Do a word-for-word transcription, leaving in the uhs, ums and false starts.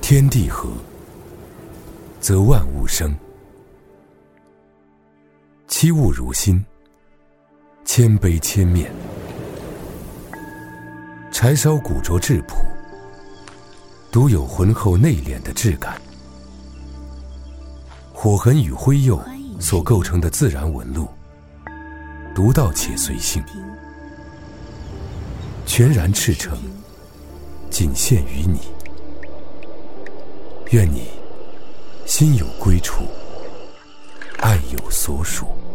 天地合，则万物生。戚物如新，千杯千面。柴烧古拙质朴，独有浑厚内敛的质感。火痕与灰釉所构成的自然纹路，独到且随性，全然赤诚，仅限于你。愿你心有归处，爱有所属。